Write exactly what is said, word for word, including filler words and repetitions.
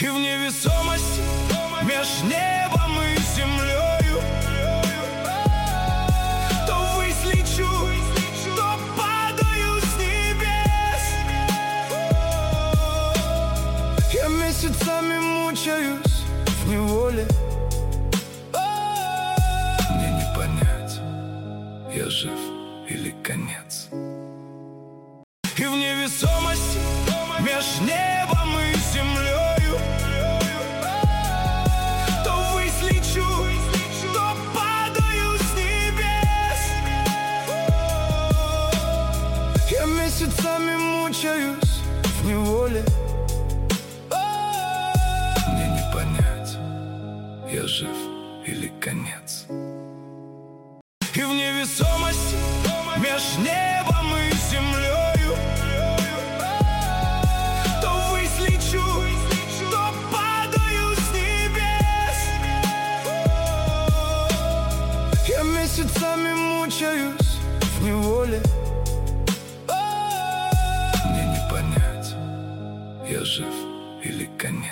И в невесомости меж небом и землею то ввысь лечу, то падаю с небес. Я месяцами мучаюсь в неволе. Мне не понять, я жив или конец. И в невесомости меж небом и землею то ввысь лечу, то падаю с небес. Я месяцами мучаюсь в неволе. Мне не понять, я жив или конец. И в невесомости меж небом и землею то ввысь лечу, то падаю с небес. Я месяцами мучаюсь в неволе. Мне не понять, я жив или конец.